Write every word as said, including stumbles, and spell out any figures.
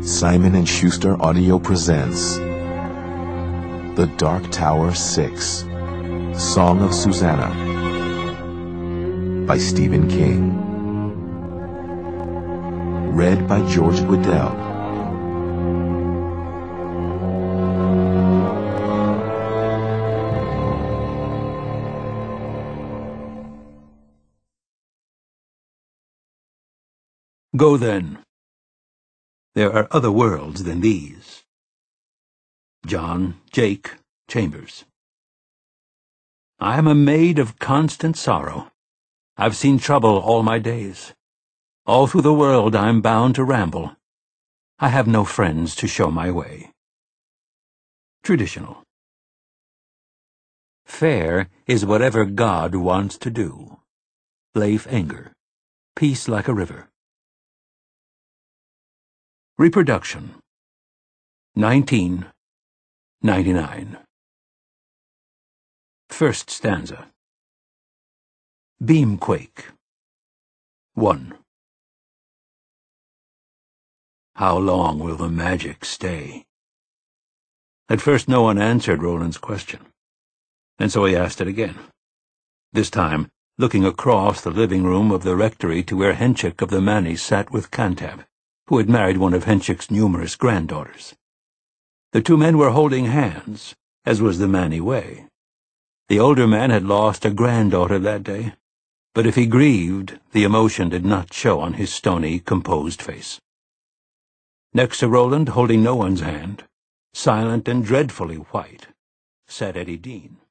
Simon and Schuster Audio presents The Dark Tower six, Song of Susanna by Stephen King. Read by George Guidall. Go then. There are other worlds than these. John Jake Chambers. I am a maid of constant sorrow. I've seen trouble all my days. All through the world I'm bound to ramble. I have no friends to show my way. Traditional. Fair is whatever God wants to do. Leif Enger. Peace like a river. Reproduction. nineteen ninety-nine. First stanza. Beamquake. one. How long will the magic stay? At first no one answered Roland's question, and so he asked it again, this time looking across the living room of the rectory to where Henchik of the Mannies sat with Cantab, who had married one of Henchik's numerous granddaughters. The two men were holding hands, as was the Manny way. The older man had lost a granddaughter that day, but if he grieved, the emotion did not show on his stony, composed face. Next to Roland, holding no one's hand, silent and dreadfully white, sat Eddie Dean.